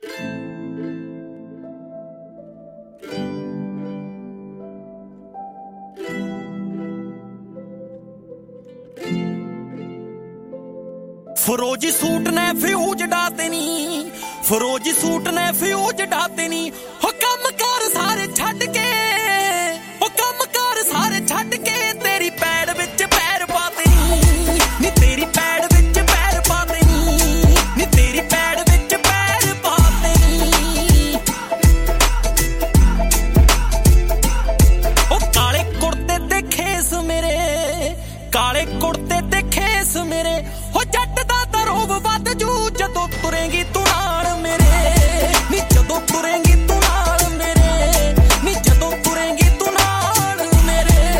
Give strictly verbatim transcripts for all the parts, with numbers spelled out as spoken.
फरोजी suit ने fuse डाते नी, फरोजी सूट ने फ्यूज डाते नी। हो कम कर सारे छड्ड के, हो कम कर सारे छड्ड के, तेरी पैड़ विच पैर पाते नी, नी तेरी पैड़ विच पैर पाते नी, नी तेरी पैड़ विच पैर पाते नी। ओ काले कुर्ते ते खेस मेरे, काले कुर्ते ते खेस मेरे, हो जट दा तरੋਬ ਵੱਧ ਜੂ ਜਦੋਂ ਤੁਰੇਂਗੀ ਤੂੰ ਨਾਲ ਮੇਰੇ, ਨੀ ਜਦੋਂ ਤੁਰੇਂਗੀ ਤੂੰ ਨਾਲ ਮੇਰੇ, ਨੀ ਜਦੋਂ ਤੁਰੇਂਗੀ ਤੂੰ ਨਾਲ ਮੇਰੇ।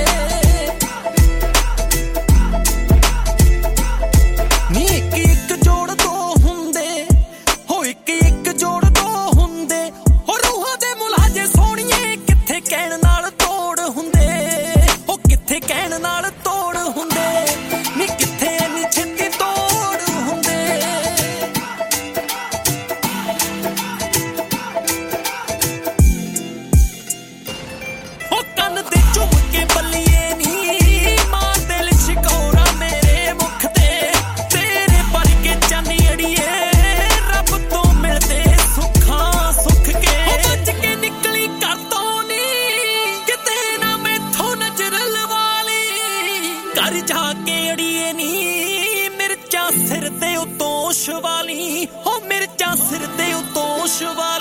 ਨੀ ਇੱਕ ਇੱਕ ਜੋੜ ਦੋ ਹੁੰਦੇ, ਹੋ ਇੱਕ ਇੱਕ ਜੋੜ ਦੋ ਹੁੰਦੇ, ਹੋ ਰੂਹਾਂ ਦੇ ਮੁਲਾਜੇ ਸੋਹਣੀਏ ਕਿੱਥੇ ਕਹਿਣ ਨਾਲ ਤੋੜ ਹੁੰਦੇ, ਹੋ ਕਿੱਥੇ ਕਹਿਣ ਨਾਲ ਤੋੜ ਹੁੰਦੇ, ਨੀ ਕਿੱਥੇ ਨੀ ਛਿੱਤੀ ਤੋੜ ਹੁੰਦੇ। ਉਹ ਕੰਨ ਤੇ ਝੁੰਮ ਕੇ ਬੱਲੀਏ ਨੀ ਮਾਰਦੇ ਲਿਸ਼ਕੌਰਾ ਮੇਰੇ ਮੁਖ ਤੇ, ਤੇਰੇ ਵਰਗੇ ਚੰਨ ਅੜੀਏ ਰੱਬ ਤੋਂ ਮਿਲਦੇ ਸੁੱਖਾਂ ਸੁੱਖ ਕੇ। ਉਹ ਬਚ ਕੇ ਨਿਕਲੀ ਘਰ ਤੋਂ ਨੀ ਕਿਤੇ ਨਾ ਮੈਥੋਂ ਨਜ਼ਰ ਲਵਾ ਲਈ, ਘਰ ਜਾ ਕੇ ਅੜੀਏ ਨੀ ਮਿਰਚਾਂ ਸਿਰ ਤੇ ਉਤੋਂ ਸ਼ਵਾਲੀ, ਹੋ ਮਿਰਚਾਂ ਸਿਰ ਤੇ ਉਤੋਂ ਸ਼ਵਾਲੀ।